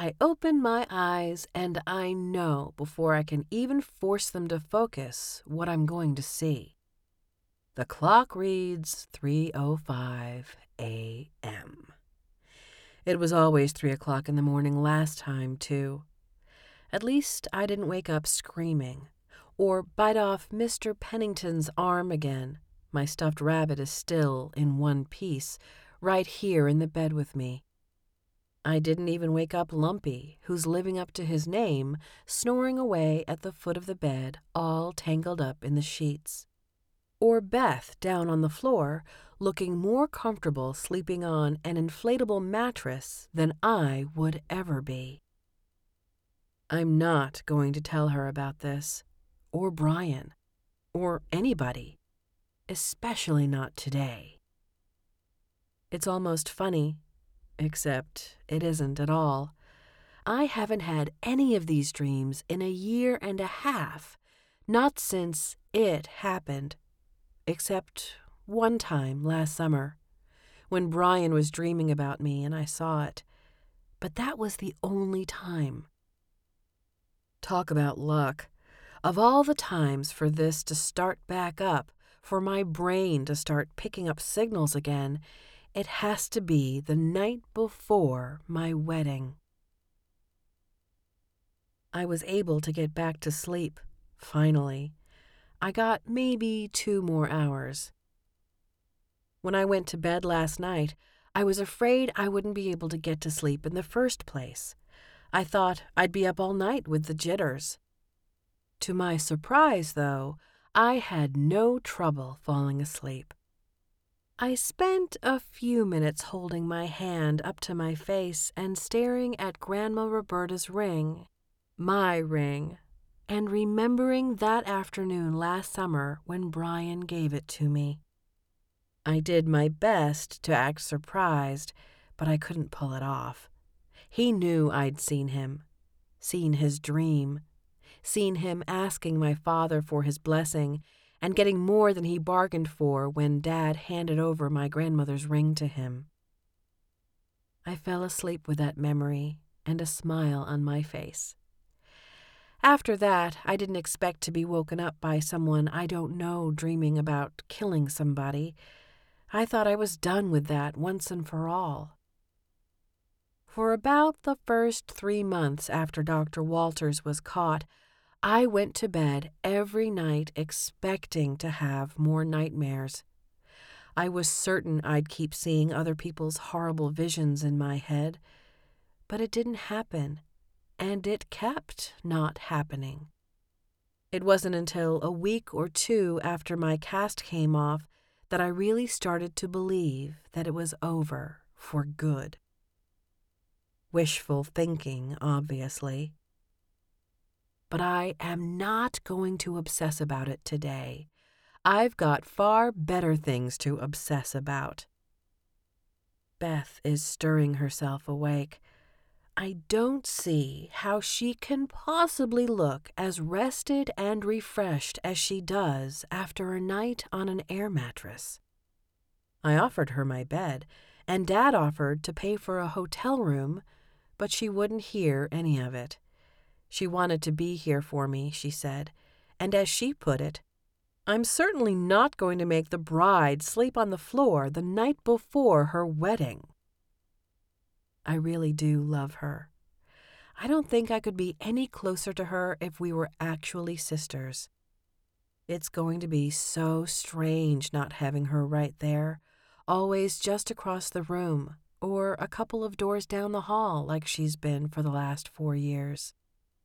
I open my eyes and I know before I can even force them to focus what I'm going to see. The clock reads 3:05 a.m. It was always 3 o'clock in the morning last time, too. At least I didn't wake up screaming or bite off Mr. Pennington's arm again. My stuffed rabbit is still in one piece, right here in the bed with me. I didn't even wake up Lumpy, who's living up to his name, snoring away at the foot of the bed, all tangled up in the sheets. Or Beth down on the floor, looking more comfortable sleeping on an inflatable mattress than I would ever be. I'm not going to tell her about this, or Brian, or anybody, especially not today. It's almost funny, except it isn't at all. I haven't had any of these dreams in 1.5 years, not since it happened, except one time last summer, when Brian was dreaming about me and I saw it. But that was the only time. Talk about luck. Of all the times for this to start back up, for my brain to start picking up signals again, it has to be the night before my wedding. I was able to get back to sleep, finally. I got maybe 2 more hours. When I went to bed last night, I was afraid I wouldn't be able to get to sleep in the first place. I thought I'd be up all night with the jitters. To my surprise, though, I had no trouble falling asleep. I spent a few minutes holding my hand up to my face and staring at Grandma Roberta's ring, my ring, and remembering that afternoon last summer when Brian gave it to me. I did my best to act surprised, but I couldn't pull it off. He knew I'd seen him, seen his dream, seen him asking my father for his blessing and getting more than he bargained for when Dad handed over my grandmother's ring to him. I fell asleep with that memory and a smile on my face. After that, I didn't expect to be woken up by someone I don't know dreaming about killing somebody. I thought I was done with that once and for all. For about the first 3 months after Dr. Walters was caught, I went to bed every night expecting to have more nightmares. I was certain I'd keep seeing other people's horrible visions in my head, but it didn't happen, and it kept not happening. It wasn't until a week or 2 after my cast came off that I really started to believe that it was over for good. Wishful thinking, obviously. But I am not going to obsess about it today. I've got far better things to obsess about. Beth is stirring herself awake. I don't see how she can possibly look as rested and refreshed as she does after a night on an air mattress. I offered her my bed, and Dad offered to pay for a hotel room, but she wouldn't hear any of it. She wanted to be here for me, she said, and as she put it, I'm certainly not going to make the bride sleep on the floor the night before her wedding. I really do love her. I don't think I could be any closer to her if we were actually sisters. It's going to be so strange not having her right there, always just across the room, or a couple of doors down the hall like she's been for the last 4 years.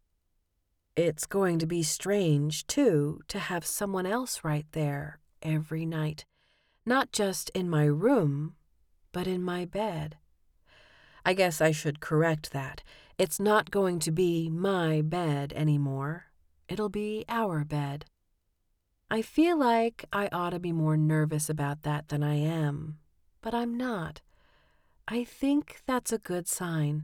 It's going to be strange, too, to have someone else right there every night, not just in my room, but in my bed. I guess I should correct that. It's not going to be my bed anymore. It'll be our bed. I feel like I ought to be more nervous about that than I am, but I'm not. I think that's a good sign.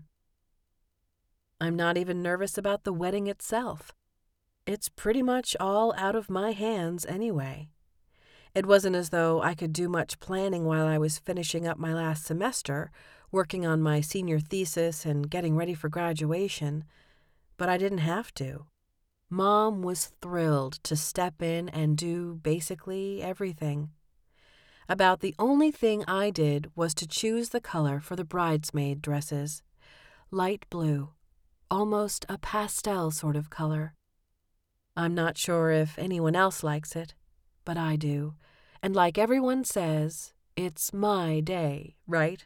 I'm not even nervous about the wedding itself. It's pretty much all out of my hands anyway. It wasn't as though I could do much planning while I was finishing up my last semester, working on my senior thesis and getting ready for graduation, but I didn't have to. Mom was thrilled to step in and do basically everything. About the only thing I did was to choose the color for the bridesmaid dresses. Light blue, almost a pastel sort of color. I'm not sure if anyone else likes it, but I do. And like everyone says, it's my day, right?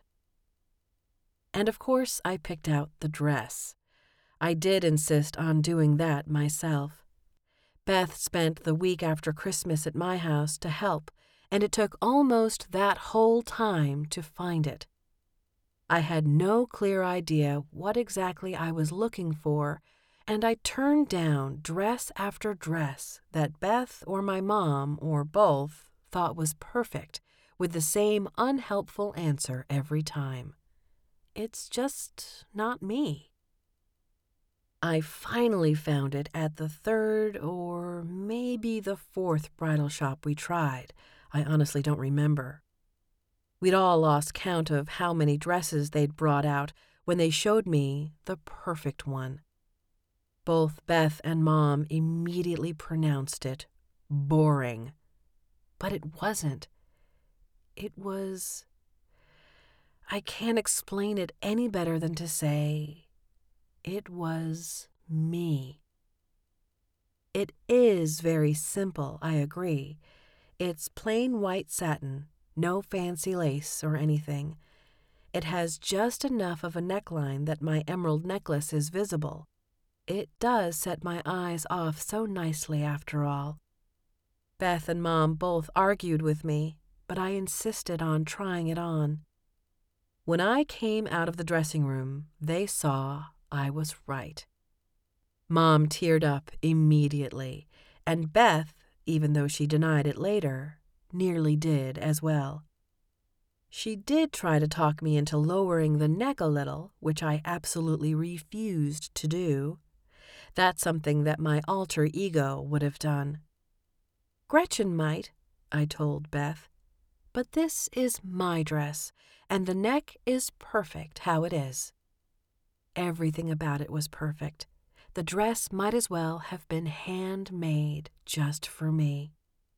And of course, I picked out the dress. I did insist on doing that myself. Beth spent the week after Christmas at my house to help, and it took almost that whole time to find it. I had no clear idea what exactly I was looking for, and I turned down dress after dress that Beth or my mom or both thought was perfect, with the same unhelpful answer every time. It's just not me. I finally found it at the third or maybe the fourth bridal shop we tried. I honestly don't remember. We'd all lost count of how many dresses they'd brought out when they showed me the perfect one. Both Beth and Mom immediately pronounced it boring. But it wasn't. It was... I can't explain it any better than to say it was me. It is very simple, I agree. It's plain white satin, no fancy lace or anything. It has just enough of a neckline that my emerald necklace is visible. It does set my eyes off so nicely after all. Beth and Mom both argued with me, but I insisted on trying it on. When I came out of the dressing room, they saw I was right. Mom teared up immediately, and Beth, even though she denied it later, nearly did as well. She did try to talk me into lowering the neck a little, which I absolutely refused to do. That's something that my alter ego would have done. Gretchen might, I told Beth, but this is my dress, and the neck is perfect how it is. Everything about it was perfect. The dress might as well have been handmade just for me.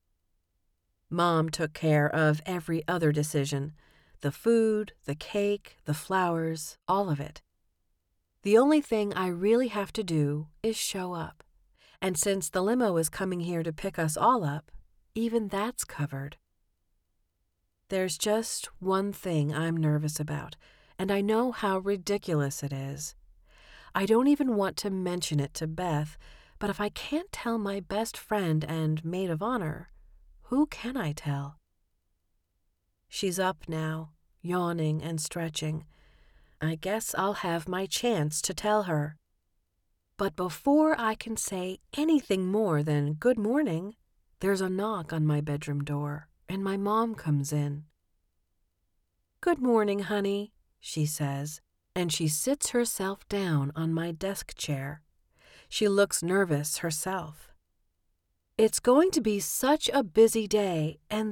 Mom took care of every other decision, the food, the cake, the flowers, all of it. The only thing I really have to do is show up, and since the limo is coming here to pick us all up, even that's covered. There's just one thing I'm nervous about, and I know how ridiculous it is. I don't even want to mention it to Beth, but if I can't tell my best friend and maid of honor, who can I tell? She's up now, yawning and stretching. I guess I'll have my chance to tell her. But before I can say anything more than good morning, there's a knock on my bedroom door, and my mom comes in. "Good morning, honey," she says, and she sits herself down on my desk chair. She looks nervous herself. "It's going to be such a busy day, and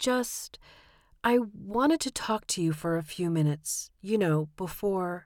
I wanted to talk to you for a few minutes, before.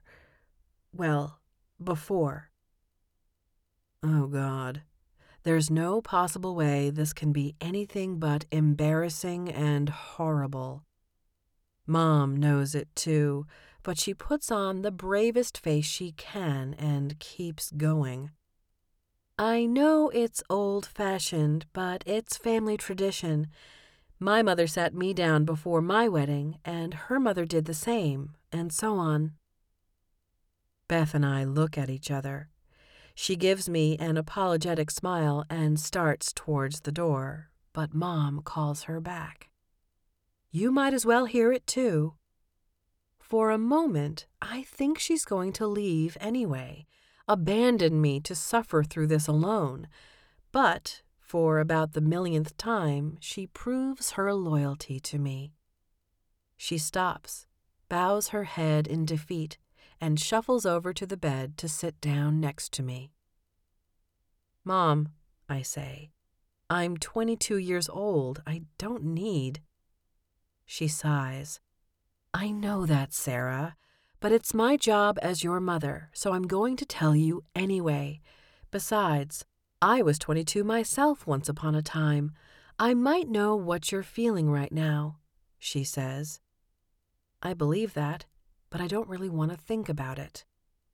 Oh, God. There's no possible way this can be anything but embarrassing and horrible. Mom knows it too, but she puts on the bravest face she can and keeps going. I know it's old-fashioned, but it's family tradition. My mother sat me down before my wedding, and her mother did the same, and so on. Beth and I look at each other. She gives me an apologetic smile and starts towards the door, but Mom calls her back. You might as well hear it too. For a moment, I think she's going to leave anyway, abandon me to suffer through this alone. But, for about the millionth time, she proves her loyalty to me. She stops, bows her head in defeat, and shuffles over to the bed to sit down next to me. Mom, I say, I'm 22 years old. I don't need. She sighs. I know that, Sarah, but it's my job as your mother, so I'm going to tell you anyway. Besides, I was 22 myself once upon a time. I might know what you're feeling right now, she says. I believe that, but I don't really want to think about it.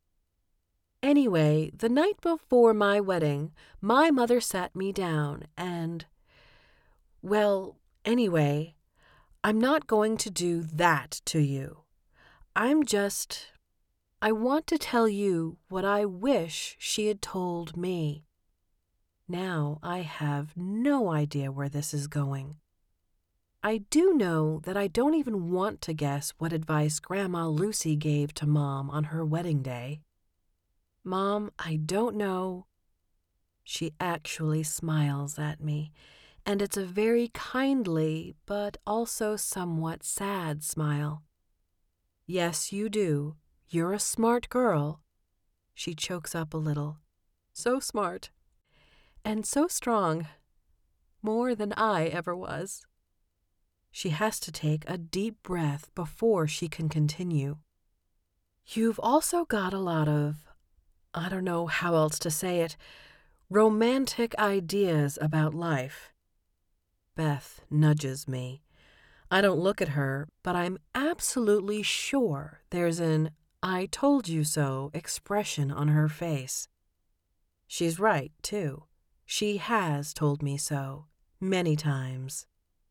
Anyway, the night before my wedding, my mother sat me down and, well, anyway, I'm not going to do that to you. I want to tell you what I wish she had told me. Now I have no idea where this is going. I do know that I don't even want to guess what advice Grandma Lucy gave to Mom on her wedding day. Mom, I don't know. She actually smiles at me, and it's a very kindly but also somewhat sad smile. Yes, you do. You're a smart girl. She chokes up a little. So smart. And so strong. More than I ever was. She has to take a deep breath before she can continue. You've also got a lot of, I don't know how else to say it, romantic ideas about life. Beth nudges me. I don't look at her, but I'm absolutely sure there's an I told you so expression on her face. She's right, too. She has told me so, many times.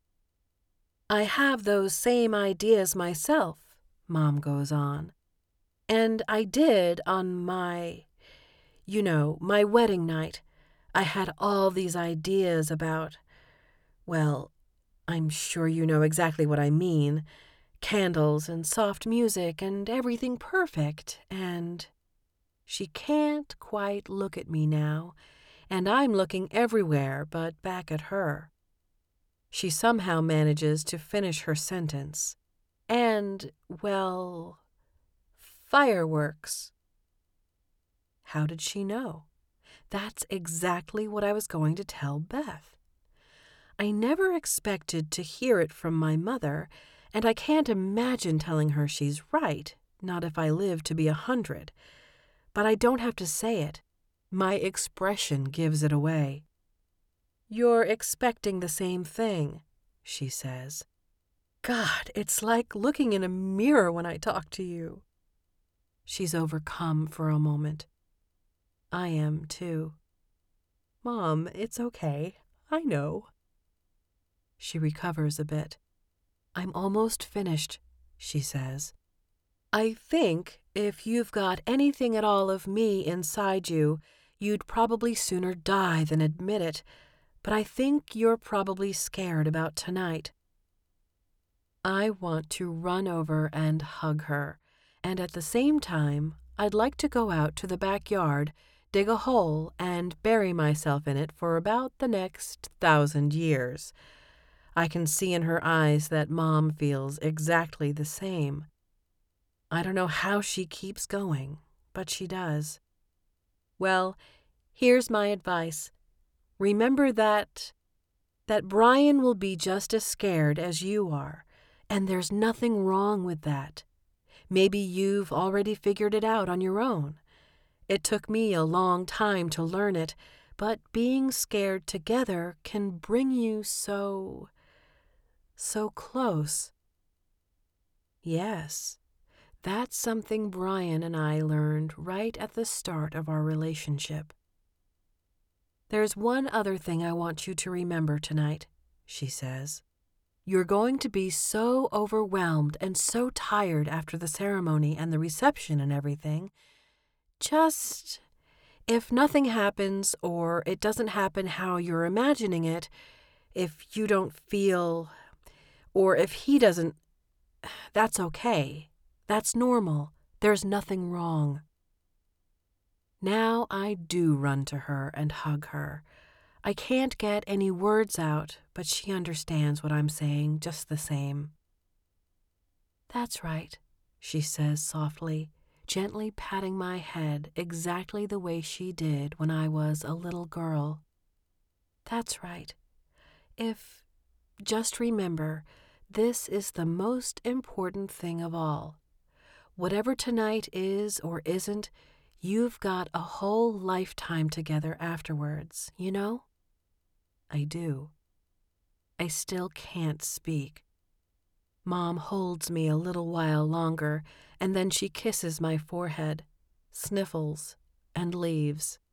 I have those same ideas myself, Mom goes on. And I did on my wedding night. I had all these ideas about, well, I'm sure you know exactly what I mean. Candles and soft music and everything perfect, and she can't quite look at me now, and I'm looking everywhere but back at her. She somehow manages to finish her sentence. And, well, fireworks. How did she know? That's exactly what I was going to tell Beth. I never expected to hear it from my mother, and I can't imagine telling her she's right, not if I live to be 100. But I don't have to say it. My expression gives it away. You're expecting the same thing, she says. God, it's like looking in a mirror when I talk to you. She's overcome for a moment. I am, too. Mom, it's okay. I know. She recovers a bit. I'm almost finished, she says. I think if you've got anything at all of me inside you, you'd probably sooner die than admit it, but I think you're probably scared about tonight. I want to run over and hug her, and at the same time, I'd like to go out to the backyard, dig a hole, and bury myself in it for about the next 1,000 years. I can see in her eyes that Mom feels exactly the same. I don't know how she keeps going, but she does. Well, here's my advice. Remember that Brian will be just as scared as you are, and there's nothing wrong with that. Maybe you've already figured it out on your own. It took me a long time to learn it, but being scared together can bring you so close. Yes, that's something Brian and I learned right at the start of our relationship. There's one other thing I want you to remember tonight, she says. You're going to be so overwhelmed and so tired after the ceremony and the reception and everything. Just, if nothing happens or it doesn't happen how you're imagining it, if you don't feel, or if he doesn't, that's okay. That's normal. There's nothing wrong. Now I do run to her and hug her. I can't get any words out, but she understands what I'm saying just the same. That's right, she says softly, gently patting my head exactly the way she did when I was a little girl. That's right. Just remember, this is the most important thing of all. Whatever tonight is or isn't, you've got a whole lifetime together afterwards, you know? I do. I still can't speak. Mom holds me a little while longer, and then she kisses my forehead, sniffles, and leaves.